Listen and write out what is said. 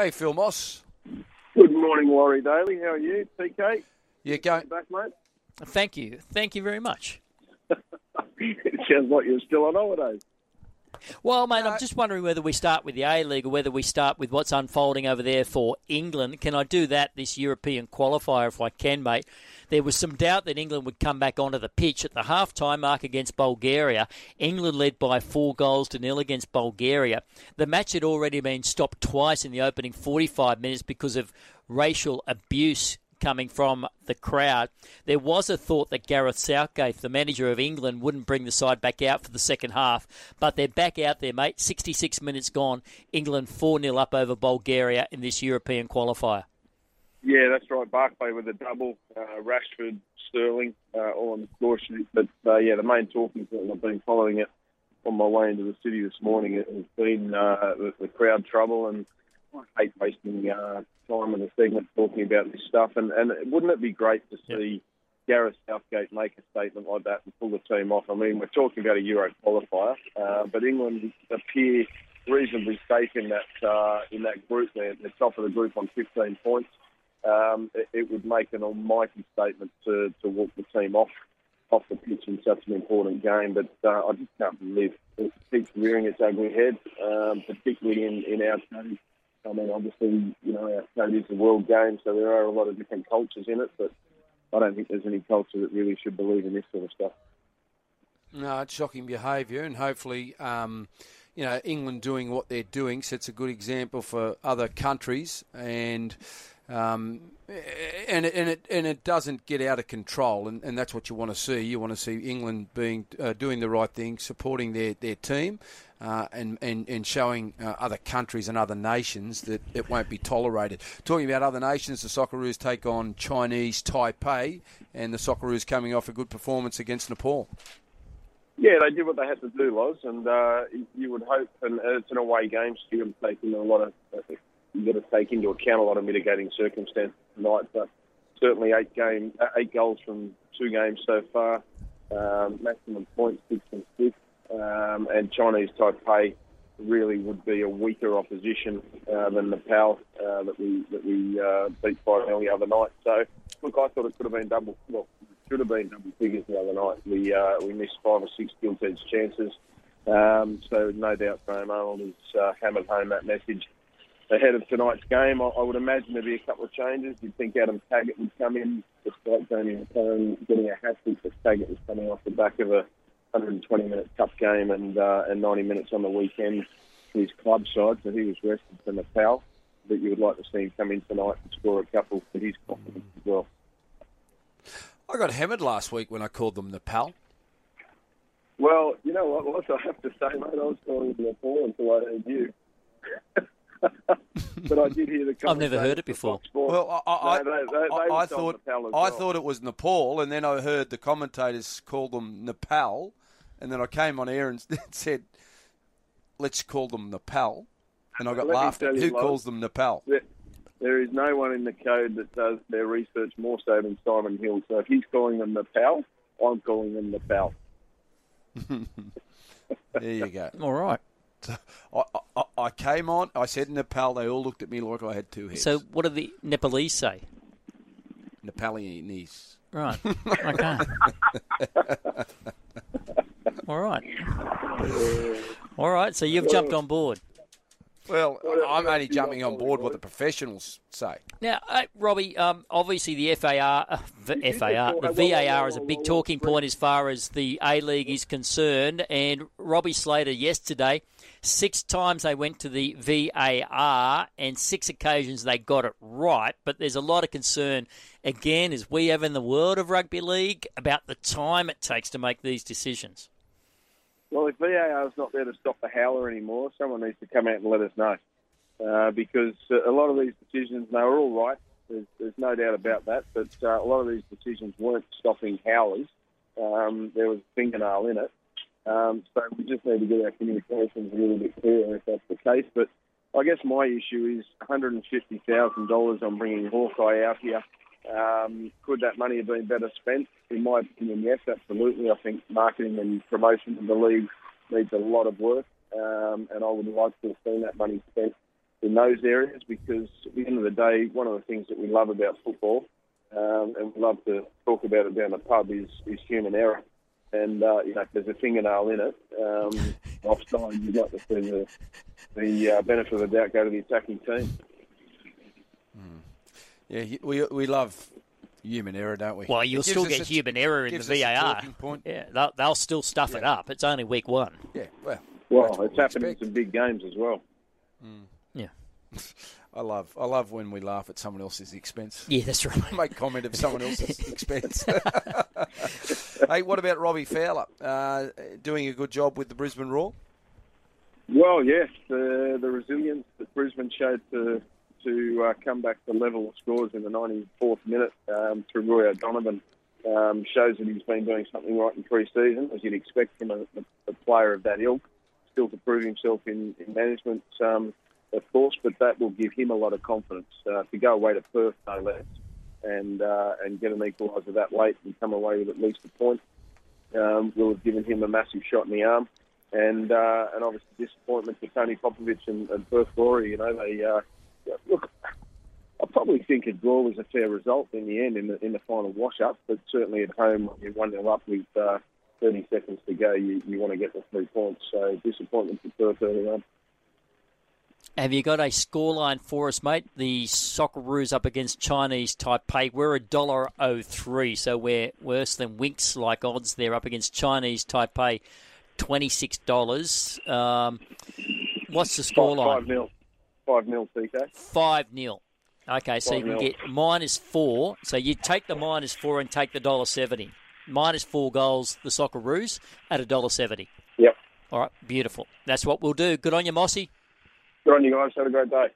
Hey, Phil Moss. Good morning, Laurie Daly. How are you, TK? You going back, mate? Thank you. Thank you very much. It sounds like you're still on holidays. Well, mate, I'm just wondering whether we start with the A-League or whether we start with what's unfolding over there for England. Can I do that this European qualifier if I can, mate? There was some doubt that England would come back onto the pitch at the half-time mark against Bulgaria. England led by 4-0 against Bulgaria. The match had already been stopped twice in the opening 45 minutes because of racial abuse coming from the crowd. There was a thought that Gareth Southgate, the manager of England, wouldn't bring the side back out for the second half, but they're back out there, mate. 66 minutes gone. England 4-0 up over Bulgaria in this European qualifier. Yeah, that's right. Barclay with a double, Rashford, Sterling, all on the score sheet. But, the main talking point, I've been following it on my way into the city this morning, it has been the crowd trouble, and I hate wasting time in a segment talking about this stuff. And wouldn't it be great to see Gareth Southgate make a statement like that and pull the team off? I mean, we're talking about a Euro qualifier, but England appear reasonably safe in that group. They're the top of the group on 15 points. It would make an almighty statement to walk the team off the pitch in such an important game. But I just can't believe it keeps rearing its ugly head, particularly in our code. I mean, obviously, our code is a world game, so there are a lot of different cultures in it, but I don't think there's any culture that really should believe in this sort of stuff. No, it's shocking behaviour, and hopefully, England doing what they're doing sets a good example for other countries, and it doesn't get out of control, and that's what you want to see. You want to see England doing the right thing, supporting their team, and showing other countries and other nations that it won't be tolerated. Talking about other nations, the Socceroos take on Chinese Taipei, and the Socceroos coming off a good performance against Nepal. Yeah, they did what they had to do, Loz, and you would hope, and it's an away game, so you've got to take into account a lot of mitigating circumstances tonight, but certainly 8 goals from 2 games so far, maximum points, 6 from 6, and Chinese Taipei really would be a weaker opposition than Nepal that we beat 5-0 the other night. So, look, I thought it could have been should have been double figures the other night. We missed 5 or 6 gilt-edged chances, so no doubt Graham Arnold has hammered home that message ahead of tonight's game. I would imagine there'd be a couple of changes. You'd think Adam Taggart would come in, despite Damien McLaren getting a hat-trick, but Taggart was coming off the back of a 120-minute cup game and 90 minutes on the weekend for his club side, so he was rested for Nepal. But you would like to see him come in tonight and score a couple for his confidence as well. I got hammered last week when I called them Nepal. Well, you know what, I have to say, mate, I was calling them Nepal until I heard you. But I did hear the I've never heard it before. Well, I thought it was Nepal, and then I heard the commentators call them Nepal, and then I came on air and said, let's call them Nepal, and I got laughed at. Who calls them Nepal? There is no one in the code that does their research more so than Simon Hill. So if he's calling them Nepal, I'm calling them Nepal. There you go. All right. So I came on, I said Nepal, they all looked at me like I had 2 heads. So what do the Nepalese say? Nepalese. Right. Okay. All right. All right, so you've jumped on board. Well, I'm only jumping on board what the professionals say. Now, Robbie, obviously the the VAR is a big talking point as far as the A-League is concerned. And Robbie Slater yesterday, 6 times they went to the VAR and 6 occasions they got it right. But there's a lot of concern, again, as we have in the world of rugby league, about the time it takes to make these decisions. Well, if VAR is not there to stop the howler anymore, someone needs to come out and let us know. Because a lot of these decisions, they were all right. There's no doubt about that. But a lot of these decisions weren't stopping howlers. There was a fingernail in it. So we just need to get our communications a little bit clearer if that's the case. But I guess my issue is $150,000 on bringing Hawkeye out here. Could that money have been better spent? In my opinion, yes, absolutely. I think marketing and promotion of the league needs a lot of work, and I would like to have seen that money spent in those areas, because at the end of the day, one of the things that we love about football, and we love to talk about it down the pub, is human error. And, if there's a fingernail in it, offside, you'd like to see the benefit of the doubt go to the attacking team. Yeah, we love human error, don't we? Well, you'll still get human error in the VAR. Yeah, they'll still stuff it up. It's only week 1. Yeah, well, it's happened in some big games as well. Yeah. I love when we laugh at someone else's expense. Yeah, that's right. Make comment of someone else's expense. Hey, what about Robbie Fowler? Doing a good job with the Brisbane Roar? Well, yes, the resilience that Brisbane showed to come back to level scores in the 94th minute through Roy O'Donovan shows that he's been doing something right in pre-season, as you'd expect from a player of that ilk. Still to prove himself in management, of course, but that will give him a lot of confidence to go away to Perth, no less, and get an equaliser that late and come away with at least a point. Will have given him a massive shot in the arm, and obviously disappointment for Tony Popovich and Perth Glory. They look. I probably think a draw was a fair result in the end in the final wash-up, but certainly at home you're 1-0 up with 30 seconds to go. You want to get the 3 points, so disappointment for Perth early on. Have you got a scoreline for us, mate? The Socceroos up against Chinese Taipei. We're $1.03, so we're worse than Winx-like odds. They're up against Chinese Taipei, $26. What's the scoreline? 5-0, TK. 5-0. Okay, so you can get -4. So you take the -4 and take the $1.70. -4 goals, the Socceroos, at $1.70. Yep. All right, beautiful. That's what we'll do. Good on you, Mossy. Good on you guys. Have a great day.